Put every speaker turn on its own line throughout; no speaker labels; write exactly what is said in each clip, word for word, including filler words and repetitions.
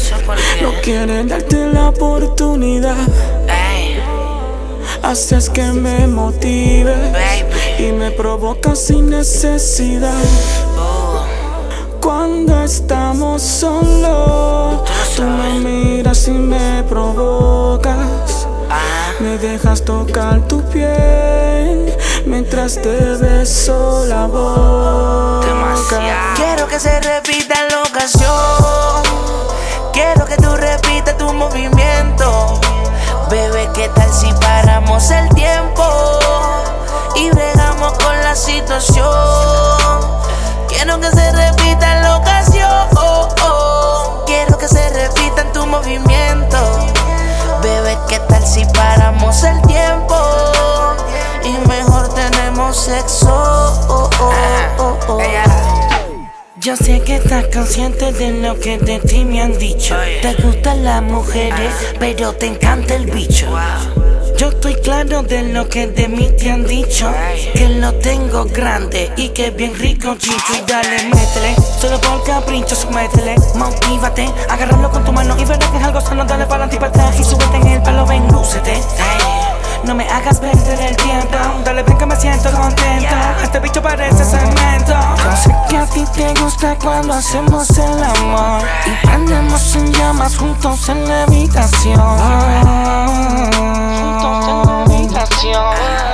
sé por qué.
No quieren darte la oportunidad.
Ey,
Haces que me motive
baby.
y me provocas sin necesidad.
Uh,
Cuando estamos solos, tú me miras y me provocas.
ah,
Me dejas tocar tu piel mientras te beso la boca.
demasiado.
Quiero que se repita la ocasión. Quiero que tú repitas tu movimiento. Bebé, ¿qué tal si paramos el tiempo y bregamos con la situación? Quiero que se repita la ocasión. Quiero que se repita en tu movimiento. Bebé, ¿qué tal si paramos el tiempo y mejor tenemos sexo? Oh, oh, oh, oh.
Ella,
Yo sé que estás consciente de lo que de ti me han dicho.
Oye.
Te gustan las mujeres, pero te encanta el bicho.
wow.
Yo estoy claro de lo que de mí te han dicho. Que lo tengo grande y que es bien rico, chicho. Y dale, métele, solo por capricho, sométele. Motívate, agárralo con tu mano y verás que es algo sano. Dale para adelante y súbete en el palo, ven, lúcete. Ey, no me hagas perder el tiempo. Dale, ven que me siento contento. Este bicho parece cemento. Yo sé que a ti te gusta cuando hacemos el amor y prendemos en llamas juntos en la habitación. Juntos en la habitación.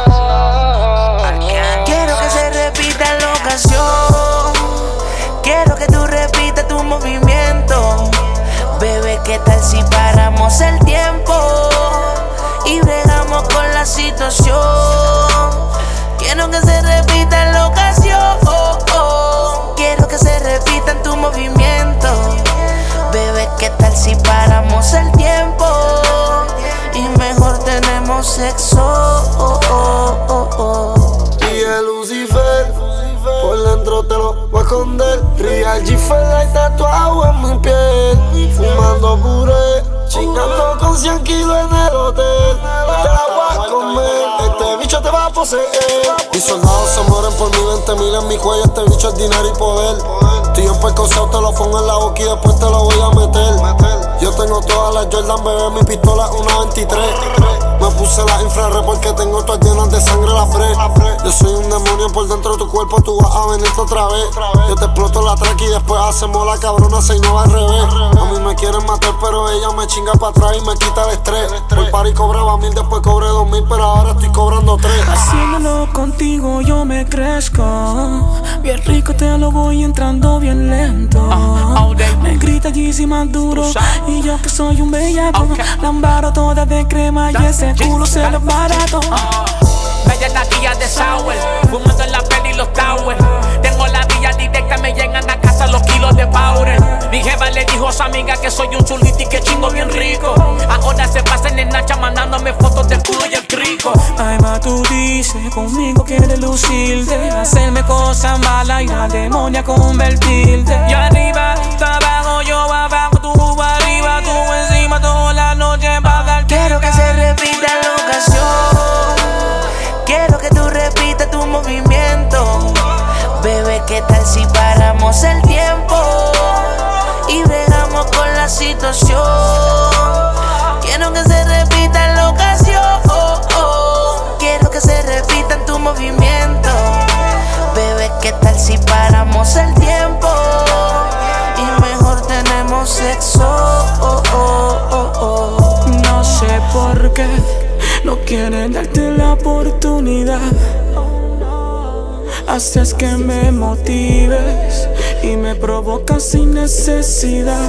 Quiero que se repita la ocasión. Quiero que tú repitas tu movimiento. Bebé, ¿qué tal si paramos el tiempo y bregamos con la situación? Quiero que se repita la ocasión. Quiero que se repita en tu movimiento. Bebé, ¿qué tal si paramos el tiempo y mejor tenemos sexo? Oh, oh, oh, oh.
Y el Lucifer, por dentro te lo voy a esconder. Real G-Fella y tatuado en mi piel. Fumando puré, chingando con cien kilos en el hotel. Te la voy a comer, este bicho te va a poseer. Mis soldados se mueren por mí, veinte mil en mi cuello. Este bicho es dinero y poder. Estoy en percoceo, te lo pongo en la boca y después te lo voy a meter. Yo tengo todas las Jordan, bebé, mi pistola una veintitrés. Me puse la infrarred porque tengo todas llenas de sangre la pre. Yo soy un demonio por dentro de tu cuerpo, tú vas a venirte otra vez. Yo te exploto la track y después hacemos la cabrona seis no va al revés. A mí me quieren matar pero ella me chinga para atrás y me quita el estrés. Por party cobraba mil, después cobré dos mil, pero ahora estoy cobrando tres.
Haciéndolo contigo yo me crezco. Bien rico te lo voy entrando bien lento. Me grita Yeezy más duro y yo que soy un bellaco. Lambaro toda de crema y ese culo se lo barato.
Bella taquilla de sour, fumando en la peli y los towers. Tengo la vía directa, me llegan a casa los kilos de powder. Mi jefa le dijo a su amiga que soy un chulito y que chingo bien rico. Ahora se pasan en Nacha mandándome fotos del culo y el crico.
Ay, ma, tú dices, conmigo quieres lucirte, hacerme cosas malas y la demonia convertirte.
Yo arriba, tú abajo, yo abajo, tú arriba, tú encima, toda la noche pa' dar.
Quiero que se repita la ocasión. Quiero que tú repitas tu movimiento. Bebé, ¿qué tal si paramos el tiempo y bregamos con la situación? Quiero que se repita la ocasión. Quiero que se repita en tu movimiento. Bebé, ¿qué tal si paramos el tiempo y mejor tenemos sexo? Oh, oh, oh, oh.
No sé por qué no quieren darte la oportunidad. Haces que me motives y me provocas sin necesidad.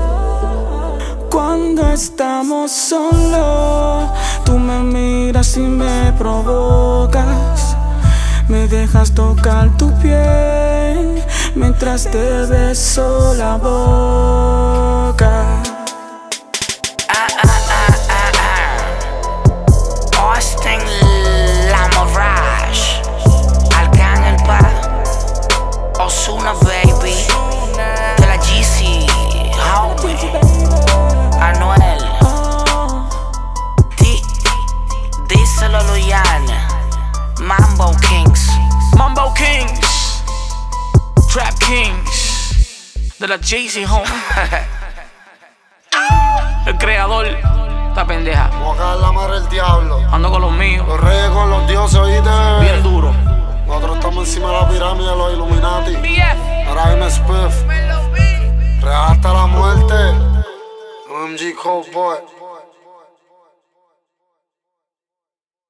Cuando estamos solos, tú me miras y me provocas. Me dejas tocar tu piel mientras te beso la boca.
Austin Lamourage, Arcángel Pa, Ozuna baby, de la G C, homie, Anuel, Di, díselo Luyan, Mambo Kings,
Mambo Kings, Trap Kings, de la G C, homie. creador. Esta pendeja.
Vamos a caer la madre del diablo.
Ando con los míos.
Los reyes con los dioses, oíste.
Bien duro.
Nosotros estamos encima de la pirámide de los Illuminati.
B F.
Ahora M. Spiff. Real hasta la muerte. O M G Cold Boy.